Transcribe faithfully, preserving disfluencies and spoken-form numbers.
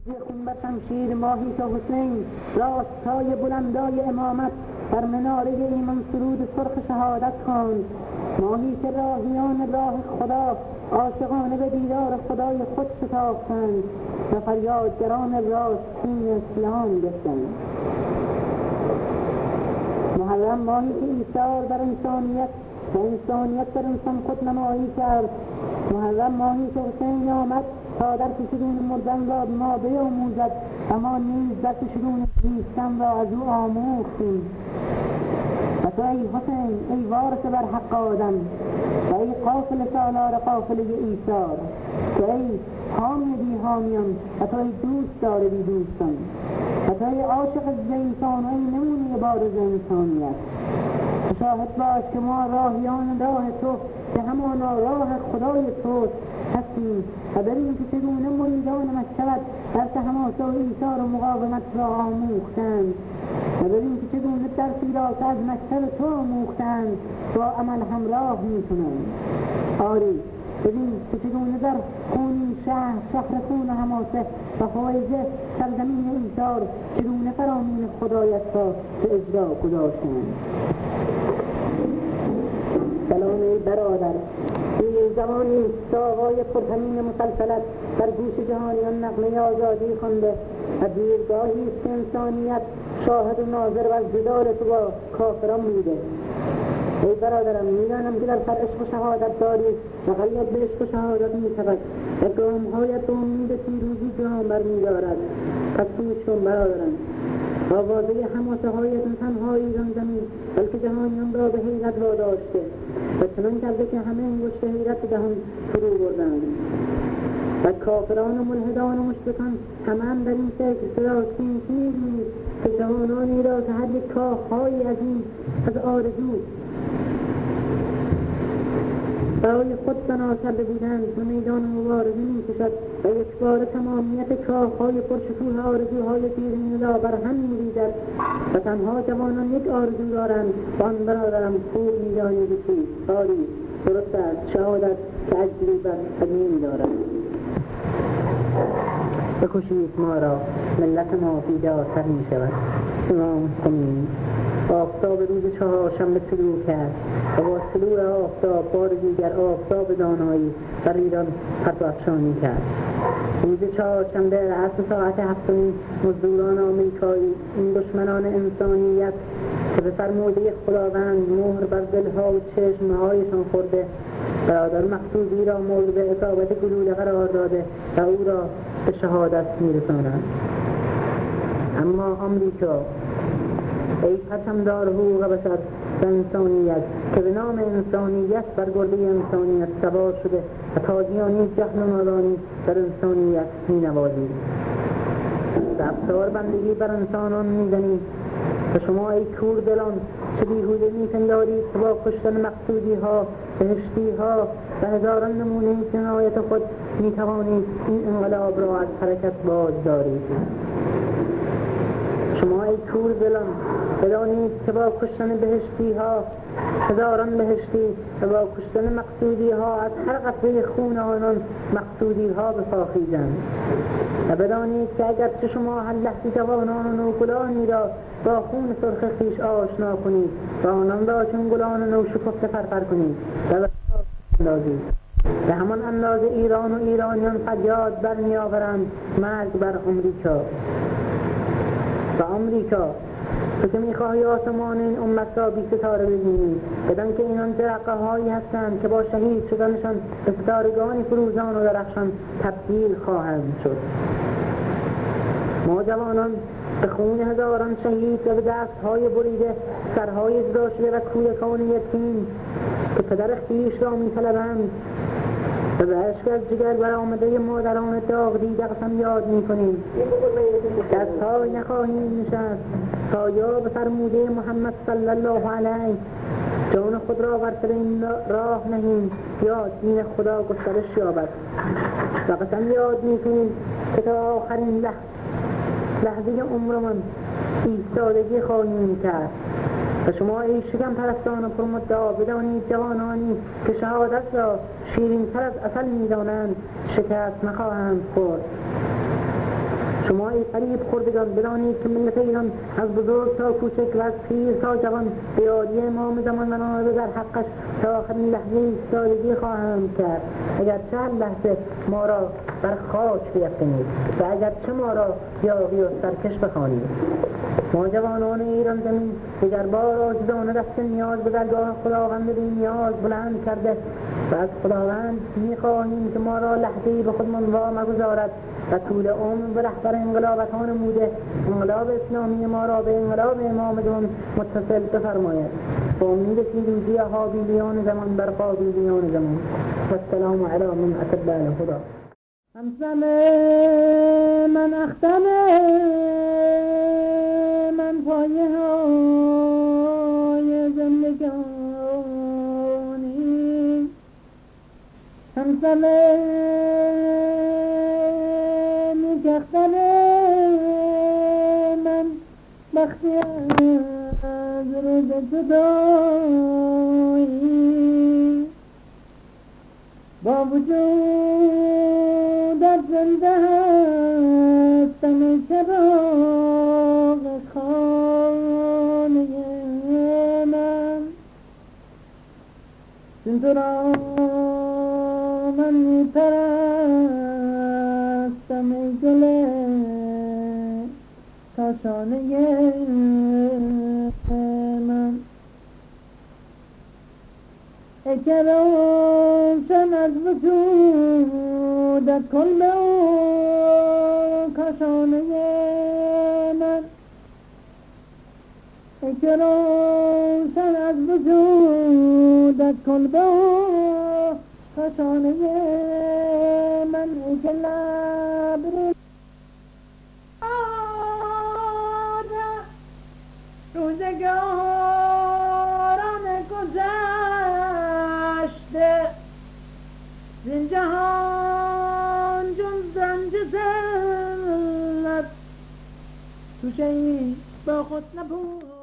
خون بر شمشیر ماهی که حسین راستای بلندای امامت بر مناره ایمان سرود سرخ شهادت خواند. ماهی که راهیان راه خدا عاشقانه به دیدار خدای خود شتافتند و فریادگران راستین اسلام گشتند. محرم ماهی که ایثار بر انسانیت و انسانیت بر انسان خود نمایی کرد. محرم ماهی که حسین آمد تا در چگونه مردن را ما بیاموزد و ما نیز در چگونه زیستن را از او آموختیم. و تو ای حسین ای وارث بر حق آدم و ای قافل سالار قافله ایثار، تو ای حامی بی حامیان و تو ای دوست دار بی دوستان و تو ای عاشق انسان و ای نمونه بارز انسانیت. شاهد باش که ما راهیان راه تو که همانا راه خدای توست هستیم و بریم که چگونه مریدان مکتبت در تحماسا ایثار و مقاومت را آموختند و بریم که چگونه درسی را که از مکتب تو آموختند با عمل همراه میکنند. آری ببین که چگونه در خونین شهر شهر خون حماسه و فایزه سرزمین ایثار چگونه فرامین خدایت را به اجرا گذاشتند. سلام ای برادر، این زمانی ساقای پرتمین مسلسلت در گوش جهانیان نغمه آزادی خونده و دیرگاهی است که انسانیت شاهد و ناظر و جدال تو با کافران بوده. ای برادرم، میدانم که در سر عشق و شهادت داری و قلبت به عشق و شهادت می‌تپد و گام‌هایت به امید پیروزی جهان برمی‌دارد. پس گوش کن برادرم، آوازه حماسه هایتون تنها ایران زمین بلکه جهانیان را به حیرت واداشته و چنان کرده که همه انگشت حیرت جهان فرو بردند و کافران و ملحدان و مشرکان همه در این فکر سراستین می‌بینید که جوانانی را که هر یک کاخ‌هایی از این از آرزو برای خود بنا کرده بودند و میدان مبارزه می‌کشد و یک بار تمامیت کاخ‌های پرشکوه آرزوهای دیرینه را بر هم می‌ریزد و تنها جوانان یک آرزو دارند و آن برادرم خوب می‌دانید چیست. آری درست است، شهادت که اجری بر قدیم دارد. بکشید ما را، ملت ما فیداتر می‌شود. امام خمینی. آفتاب روز چهارشنبه طلوع کرد و با طلوع آفتاب بار دیگر آفتاب دانایی بر ایران پرتو افشانی کرد. روز چهارشنبه عصر ساعت هفتمی مزدوران آمریکایی، این دشمنان انسانیت که به فرموده خداوند مهر بر دلها و چشمهایشان خورده، برادر مقصودی را مورد اصابت گلوله قرار داده و او را به شهادت می‌رسانند. اما آمریکا، ای پرچمدار حقوق بشر و انسانیت که به نام انسانیت بر گرده انسانیت سوار شده و تازیانی جهل و نادانی در انسانیت می نوازید، رفتار بندگی بر انسانان می زنید و شما ای کور دلان چه بیهوده می پندارید که با کشتن مقصودی ها، بهشتی ها و هزاران نمونه جنایت خود می توانید این انقلاب را از حرکت باز دارید. شما ای کور دلان بدانید که با کشتن بهشتی ها، هزاران بهشتی و با کشتن مقصودی ها از هر قطره خون آنان مقصودی ها بفاخیزند و بدانید که اگرچه شما هر لحظه جوانان و نوگلانی را با خون سرخ خویش آشنا کنید و آنان را چون گلان نوشکفته فرفر کنید و به اندازید به همان اندازه ایران و ایرانیان فریاد برمی آورند مرگ بر امریکا. و امریکا، تو که میخواهی آسمان این امت را بی ستاره ببینی، بدان که اینان جرقه هایی هستند که با شهید شدنشان به ستارگانی فروزان و درخشان تبدیل خواهند شد. ما جوانان به خون هزاران شهید و به دستهای بریده، سرهای جدا شده و کودکان یتیم که پدر خویش را میطلبند و به عشق از جگر برآمده مادران داغ دیده قسم یاد میکنیم. دستهای نخواهیم نشست تا یا به فرموده محمد صلی الله علیه جان خود را بر سر این راه نهیم یا دین خدا گسترش یابد و قسم یاد میکنیم که تا آخرین لحظه لحظه عمرمان ایستادگی خواهیم کرد. و شما ای شکم پرستان و پرمدعا بدانید جوانانی که شهادت را شیرین تر از عسل می‌دانند شکست نخواهند خورد. شما ای فریب خوردگان بدانید که ملت ایران از بزرگ تا کوچک و از پیر تا جوان به یاری امام زمان و نامه در حقش تا آخرین لحظه ایستادگی خواهند کرد. اگر چند لحظه ما را بر خاک بیفکنید و اگر چه ما را یاغی و سرکش بخوانید. ما جوانان ایران زمین دیگر بار عاجزانه دست نیاز به درگاه خداوند بی نیاز بلند کرده و از خداوند می‌خواهیم که ما را لحظه‌ای به خودمان وامگذارد و طول عمر به رهبر انقلابت ها نموده انقلاب اسلامی ما را به انقلاب امام زمان متصل بفرماید. با امید پیروزی حابیلیان زمان بر قابلیان زمان. و السلام علی من اتبع الهدی. همسم من اختم من پایه های زندگانی، همسم میکختم من بخشی از روز جدایی، با وجودت زنده هستم ای چراغ خانه من. چون تو را من میپرستم ای گل کاشانه من، ای که روشن از وجودت کلبه و کاشانه من، ای که روشن از وجودت کلبه و کاشانه من، ای که لبریز روزگاران گذشته زین جهان جز رنج ذلت تو شهید با خود نبود.